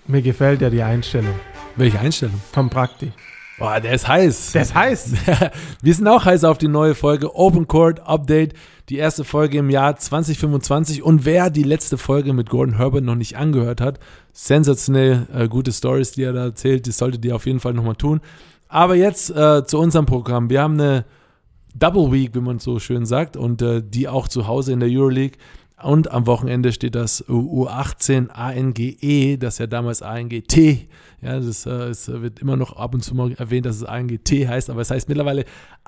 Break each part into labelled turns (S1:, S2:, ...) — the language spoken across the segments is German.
S1: Mir gefällt ja die Einstellung.
S2: Welche Einstellung?
S1: Tom Prakti.
S2: Boah, der ist heiß.
S1: Der ist heiß.
S2: Wir sind auch heiß auf die neue Folge Open Court Update. Die erste Folge im Jahr 2025. Und wer die letzte Folge mit Gordon Herbert noch nicht angehört hat, sensationell gute Stories, die er da erzählt, das solltet ihr auf jeden Fall nochmal tun. Aber jetzt zu unserem Programm. Wir haben eine Double Week, wie man so schön sagt, und die auch zu Hause in der Euroleague. Und am Wochenende steht das U18 ANGE, das ja damals ANGT, ja, das wird immer noch ab und zu mal erwähnt, dass es ANGT heißt, aber es heißt mittlerweile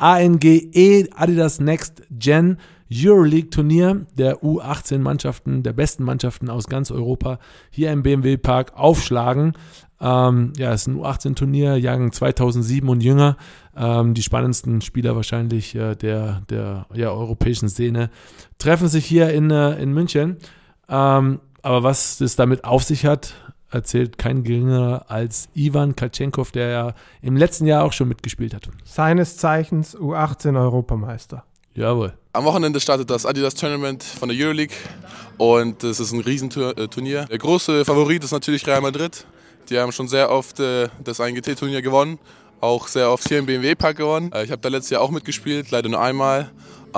S2: ANGE, Adidas Next Gen Euroleague Turnier der U18-Mannschaften, der besten Mannschaften aus ganz Europa, hier im BMW Park aufschlagen. Es ist ein U18-Turnier, Jahrgang 2007 und jünger. Die spannendsten Spieler wahrscheinlich der europäischen Szene treffen sich hier in München. Aber was es damit auf sich hat, erzählt kein geringerer als Ivan Kaltschenkov, der ja im letzten Jahr auch schon mitgespielt hat.
S1: Seines Zeichens U18-Europameister.
S2: Jawohl.
S3: Am Wochenende startet das Adidas Tournament von der Euroleague und es ist ein Riesenturnier. Der große Favorit ist natürlich Real Madrid. Die haben schon sehr oft das ANGT-Turnier gewonnen, auch sehr oft hier im BMW Park gewonnen. Ich habe da letztes Jahr auch mitgespielt, leider nur einmal.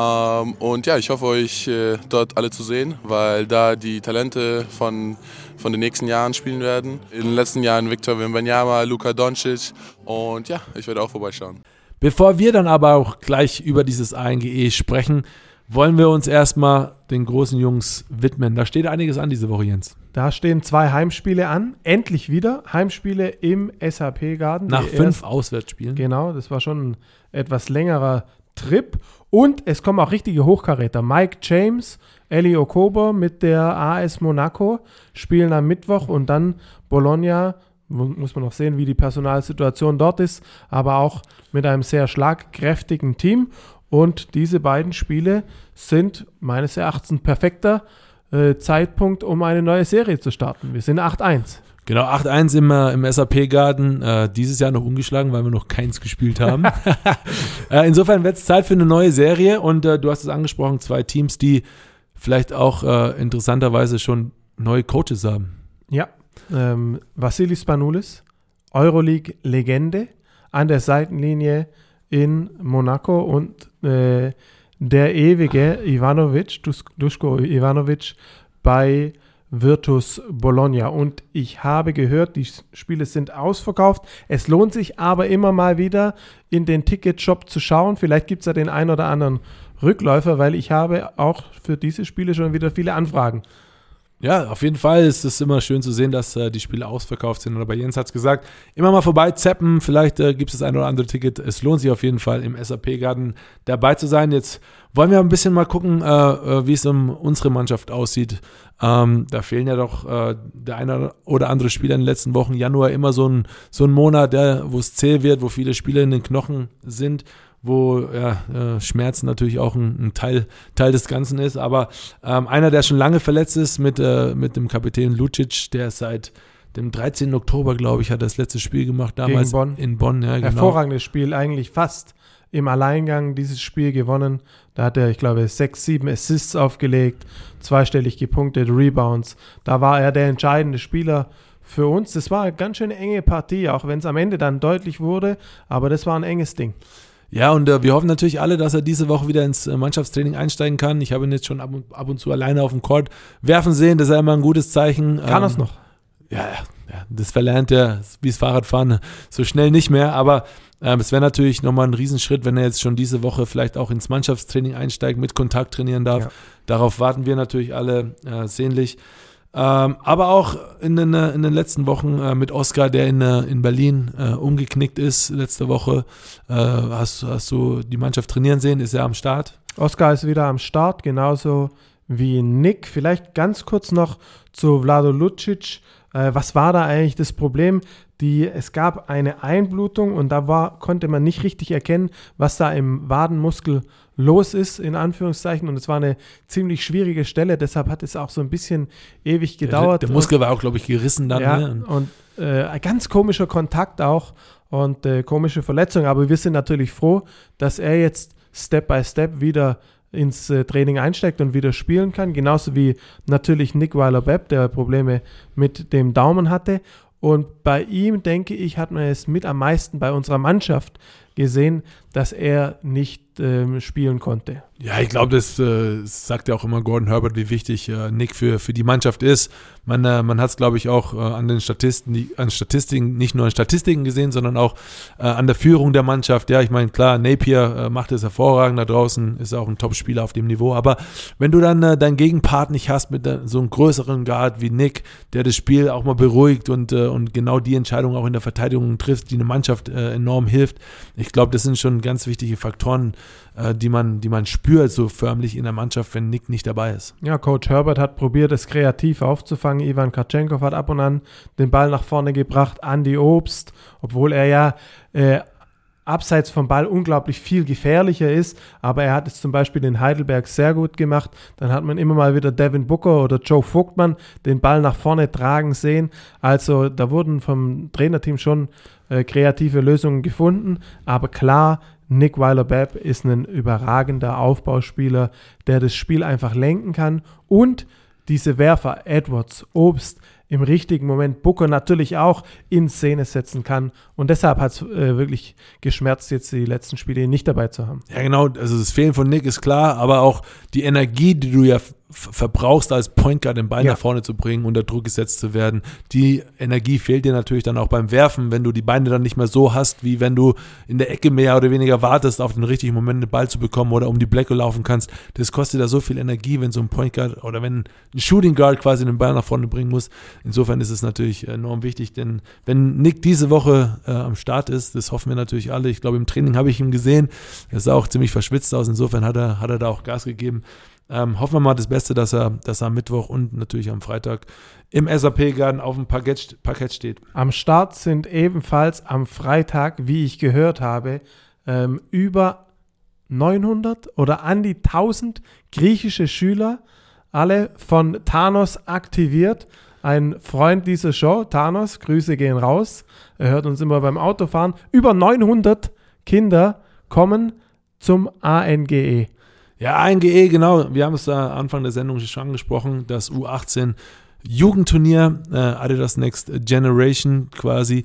S3: Und ja, ich hoffe, euch dort alle zu sehen, weil da die Talente von den nächsten Jahren spielen werden. In den letzten Jahren Victor Wembanyama, Luka Doncic und ja, ich werde auch vorbeischauen.
S2: Bevor wir dann aber auch gleich über dieses ANGE sprechen, wollen wir uns erstmal den großen Jungs widmen. Da steht einiges an diese Woche, Jens.
S1: Da stehen 2 Heimspiele an. Endlich wieder Heimspiele im SAP-Garten.
S2: Nach 5 Auswärtsspielen.
S1: Genau, das war schon ein etwas längerer Trip. Und es kommen auch richtige Hochkaräter. Mike James, Eli Okobo mit der AS Monaco spielen am Mittwoch und dann Bologna. Muss man noch sehen, wie die Personalsituation dort ist, aber auch mit einem sehr schlagkräftigen Team. Und diese beiden Spiele sind meines Erachtens ein perfekter Zeitpunkt, um eine neue Serie zu starten. Wir sind 8-1.
S2: Genau, 8-1 im SAP-Garten. Dieses Jahr noch ungeschlagen, weil wir noch keins gespielt haben. Insofern wird es Zeit für eine neue Serie. Und du hast es angesprochen, 2 Teams, die vielleicht auch interessanterweise schon neue Coaches haben.
S1: Ja. Vassilis Spanoulis, Euroleague-Legende, an der Seitenlinie in Monaco und der ewige Duško Ivanović bei Virtus Bologna. Und ich habe gehört, die Spiele sind ausverkauft. Es lohnt sich aber immer mal wieder in den Ticketshop zu schauen. Vielleicht gibt es ja den einen oder anderen Rückläufer, weil ich habe auch für diese Spiele schon wieder viele Anfragen.
S2: Ja, auf jeden Fall ist es immer schön zu sehen, dass die Spiele ausverkauft sind. Aber Jens hat es gesagt, immer mal vorbei zappen, vielleicht gibt es das ein oder andere Ticket. Es lohnt sich auf jeden Fall im SAP-Garten dabei zu sein. Jetzt wollen wir ein bisschen mal gucken, wie es um unsere Mannschaft aussieht. Da fehlen ja doch der eine oder andere Spieler in den letzten Wochen. Januar immer so ein Monat, wo es zäh wird, wo viele Spieler in den Knochen sind, wo Schmerzen natürlich auch ein Teil des Ganzen ist. Aber einer, der schon lange verletzt ist, mit dem Kapitän Lucic, der seit dem 13. Oktober, glaube ich, hat das letzte Spiel gemacht, damals in Bonn. Ja, genau.
S1: Hervorragendes Spiel, eigentlich fast im Alleingang dieses Spiel gewonnen. Da hat er, ich glaube, 6, 7 Assists aufgelegt, zweistellig gepunktet, Rebounds. Da war er der entscheidende Spieler für uns. Das war eine ganz schön enge Partie, auch wenn es am Ende dann deutlich wurde, aber das war ein enges Ding.
S2: Ja, und wir hoffen natürlich alle, dass er diese Woche wieder ins Mannschaftstraining einsteigen kann. Ich habe ihn jetzt schon ab und zu alleine auf dem Court werfen sehen. Das ist ja immer ein gutes Zeichen.
S1: Kann er es noch?
S2: Ja, das verlernt er, wie das Fahrradfahren, so schnell nicht mehr. Aber es wäre natürlich nochmal ein Riesenschritt, wenn er jetzt schon diese Woche vielleicht auch ins Mannschaftstraining einsteigt, mit Kontakt trainieren darf. Ja. Darauf warten wir natürlich alle sehnlich. Aber auch in den letzten Wochen mit Oscar, der in Berlin umgeknickt ist letzte Woche. Hast du die Mannschaft trainieren sehen? Ist er am Start?
S1: Oscar ist wieder am Start, genauso wie Nick. Vielleicht ganz kurz noch zu Vlado Lucic. Was war da eigentlich das Problem? Es gab eine Einblutung und da konnte man nicht richtig erkennen, was da im Wadenmuskel los ist, in Anführungszeichen. Und es war eine ziemlich schwierige Stelle, deshalb hat es auch so ein bisschen ewig gedauert.
S2: Der Muskel war auch, glaube ich, gerissen dann.
S1: Ja,
S2: ne?
S1: Und ein ganz komischer Kontakt auch und komische Verletzung. Aber wir sind natürlich froh, dass er jetzt Step by Step wieder ins Training einsteigt und wieder spielen kann. Genauso wie natürlich Nick Weiler-Bepp, der Probleme mit dem Daumen hatte. Und bei ihm, denke ich, hat man es mit am meisten bei unserer Mannschaft gesehen, dass er nicht spielen konnte.
S2: Ja, ich glaube, das sagt ja auch immer Gordon Herbert, wie wichtig Nick für die Mannschaft ist. Man hat es, glaube ich, auch an den Statistiken, nicht nur an Statistiken gesehen, sondern auch an der Führung der Mannschaft. Ja, ich meine, klar, Napier macht es hervorragend da draußen, ist auch ein Top-Spieler auf dem Niveau. Aber wenn du dann deinen Gegenpart nicht hast mit so einem größeren Guard wie Nick, der das Spiel auch mal beruhigt und genau die Entscheidung auch in der Verteidigung trifft, die eine Mannschaft enorm hilft. Ich glaube, das sind schon ganz wichtige Faktoren, die man spürt, so förmlich in der Mannschaft, wenn Nick nicht dabei ist.
S1: Ja, Coach Herbert hat probiert, es kreativ aufzufangen. Ivan Kartschenkov hat ab und an den Ball nach vorne gebracht, Andy Obst, obwohl er ja abseits vom Ball unglaublich viel gefährlicher ist, aber er hat es zum Beispiel in Heidelberg sehr gut gemacht. Dann hat man immer mal wieder Devin Booker oder Joe Vogtmann den Ball nach vorne tragen sehen. Also da wurden vom Trainerteam schon kreative Lösungen gefunden, aber klar, Nick Weiler-Babb ist ein überragender Aufbauspieler, der das Spiel einfach lenken kann und diese Werfer, Edwards, Obst, im richtigen Moment Booker natürlich auch in Szene setzen kann. Und deshalb hat es wirklich geschmerzt, jetzt die letzten Spiele nicht dabei zu haben.
S2: Ja, genau. Also das Fehlen von Nick ist klar, aber auch die Energie, die du ja verbrauchst, als Point Guard den Ball nach vorne zu bringen, unter Druck gesetzt zu werden. Die Energie fehlt dir natürlich dann auch beim Werfen, wenn du die Beine dann nicht mehr so hast, wie wenn du in der Ecke mehr oder weniger wartest, auf den richtigen Moment den Ball zu bekommen oder um die Blöcke laufen kannst. Das kostet da so viel Energie, wenn so ein Point Guard oder wenn ein Shooting Guard quasi den Ball nach vorne bringen muss. Insofern ist es natürlich enorm wichtig, denn wenn Nick diese Woche am Start ist, das hoffen wir natürlich alle. Ich glaube, im Training habe ich ihn gesehen. Er sah auch ziemlich verschwitzt aus. Insofern hat er da auch Gas gegeben. Hoffen wir mal das Beste, dass er am Mittwoch und natürlich am Freitag im SAP-Garden auf dem Parkett steht.
S1: Am Start sind ebenfalls am Freitag, wie ich gehört habe, über 900 oder an die 1000 griechische Schüler, alle von Thanos aktiviert. Ein Freund dieser Show, Thanos, Grüße gehen raus. Er hört uns immer beim Autofahren. Über 900 Kinder kommen zum ANGE.
S2: Ja, ANGE, genau. Wir haben es da Anfang der Sendung schon angesprochen, das U18 Jugendturnier, Adidas Next Generation quasi,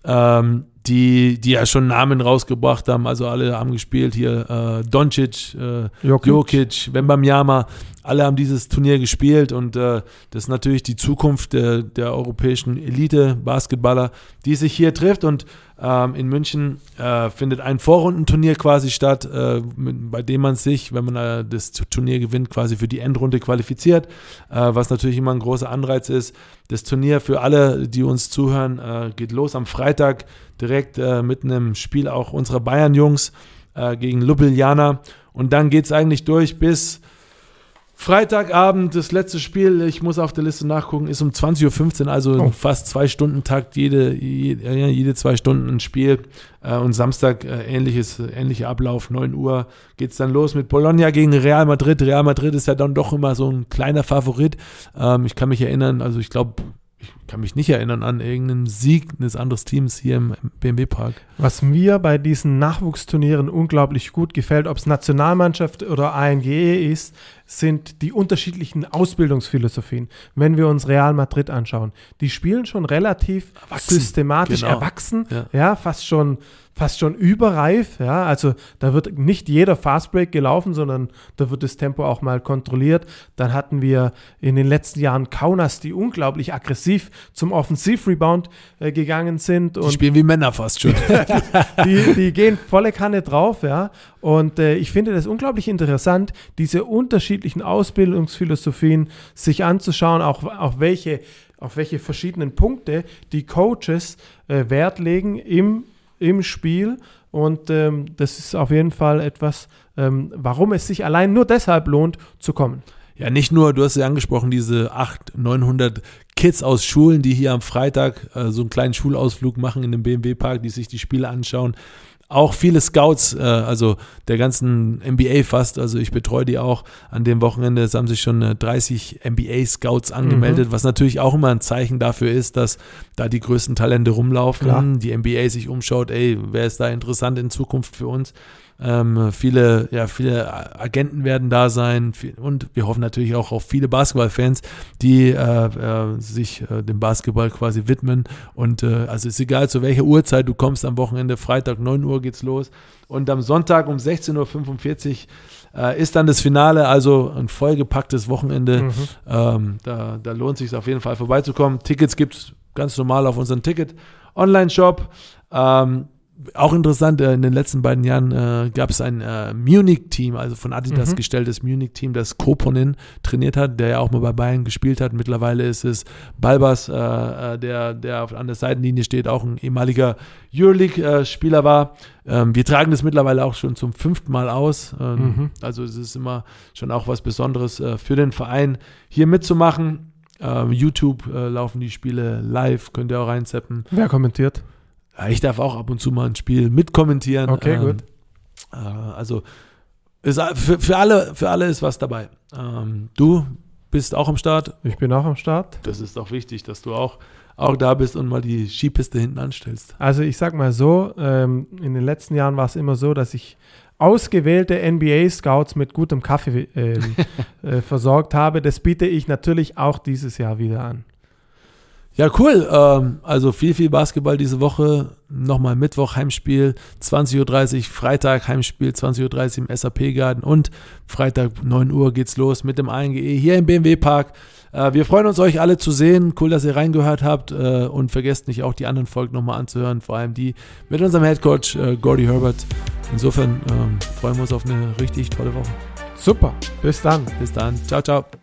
S2: die ja schon Namen rausgebracht haben, also alle haben gespielt, hier Doncic, Jokic, Wembanyama, alle haben dieses Turnier gespielt und das ist natürlich die Zukunft der europäischen Elite-Basketballer, die sich hier trifft und in München findet ein Vorrundenturnier quasi statt, bei dem man sich, wenn man das Turnier gewinnt, quasi für die Endrunde qualifiziert, was natürlich immer ein großer Anreiz ist. Das Turnier für alle, die uns zuhören, geht los am Freitag direkt mit einem Spiel auch unserer Bayern-Jungs gegen Ljubljana und dann geht es eigentlich durch bis Freitagabend, das letzte Spiel, ich muss auf der Liste nachgucken, ist um 20.15 Uhr, also fast 2-Stunden-Takt, jede 2 Stunden ein Spiel. Und Samstag ähnlicher Ablauf, 9 Uhr geht es dann los mit Bologna gegen Real Madrid. Real Madrid ist ja dann doch immer so ein kleiner Favorit. Ich kann mich erinnern, also ich kann mich nicht erinnern an irgendeinen Sieg eines anderen Teams hier im BMW Park.
S1: Was mir bei diesen Nachwuchsturnieren unglaublich gut gefällt, ob es Nationalmannschaft oder ANGE ist, sind die unterschiedlichen Ausbildungsphilosophien. Wenn wir uns Real Madrid anschauen, die spielen schon relativ systematisch erwachsen, ja, fast schon überreif, ja, also da wird nicht jeder Fastbreak gelaufen, sondern da wird das Tempo auch mal kontrolliert. Dann hatten wir in den letzten Jahren Kaunas, die unglaublich aggressiv zum Offensivrebound gegangen sind.
S2: Die spielen wie Männer fast schon.
S1: die gehen volle Kanne drauf, ja, und ich finde das unglaublich interessant, diese unterschiedlichen Ausbildungsphilosophien sich anzuschauen, auch auf welche verschiedenen Punkte die Coaches Wert legen im Spiel und das ist auf jeden Fall etwas, warum es sich allein nur deshalb lohnt, zu kommen.
S2: Ja, nicht nur, du hast ja angesprochen, diese 800-900 Kids aus Schulen, die hier am Freitag so einen kleinen Schulausflug machen in den BMW Park, die sich die Spiele anschauen. Auch viele Scouts, also der ganzen NBA fast, also ich betreue die auch an dem Wochenende, es haben sich schon 30 NBA-Scouts angemeldet, was natürlich auch immer ein Zeichen dafür ist, dass da die größten Talente rumlaufen, die NBA sich umschaut, wer ist da interessant in Zukunft für uns. Viele Agenten werden da sein und wir hoffen natürlich auch auf viele Basketballfans, die sich dem Basketball quasi widmen. Und also ist egal, zu welcher Uhrzeit du kommst am Wochenende. Freitag 9 Uhr geht's los. Und am Sonntag um 16.45 Uhr ist dann das Finale, also ein vollgepacktes Wochenende. Da lohnt es sich auf jeden Fall vorbeizukommen. Tickets gibt es ganz normal auf unseren Ticket-Online-Shop. Auch interessant, in den letzten beiden Jahren gab es ein Munich-Team, also von Adidas gestelltes Munich-Team, das Koponen trainiert hat, der ja auch mal bei Bayern gespielt hat. Mittlerweile ist es Balbas, der an der Seitenlinie steht, auch ein ehemaliger Euroleague-Spieler war. Wir tragen das mittlerweile auch schon zum 5. Mal aus. Also es ist immer schon auch was Besonderes für den Verein, hier mitzumachen. YouTube laufen die Spiele live, könnt ihr auch reinzappen.
S1: Wer kommentiert?
S2: Ich darf auch ab und zu mal ein Spiel mitkommentieren.
S1: Okay, gut.
S2: Also ist, für alle ist was dabei. Du bist auch am Start.
S1: Ich bin auch am Start.
S2: Das ist auch wichtig, dass du auch da bist und mal die Skipiste hinten anstellst.
S1: Also ich sag mal so, in den letzten Jahren war es immer so, dass ich ausgewählte NBA-Scouts mit gutem Kaffee versorgt habe. Das biete ich natürlich auch dieses Jahr wieder an.
S2: Ja, cool. Also viel Basketball diese Woche. Nochmal Mittwoch Heimspiel, 20.30 Uhr, Freitag Heimspiel, 20.30 Uhr im SAP-Garten und Freitag 9 Uhr geht's los mit dem ANGE hier im BMW-Park. Wir freuen uns, euch alle zu sehen. Cool, dass ihr reingehört habt und vergesst nicht auch die anderen Folgen nochmal anzuhören, vor allem die mit unserem Headcoach Gordy Herbert. Insofern freuen wir uns auf eine richtig tolle Woche.
S1: Super, bis dann.
S2: Bis dann. Ciao, ciao.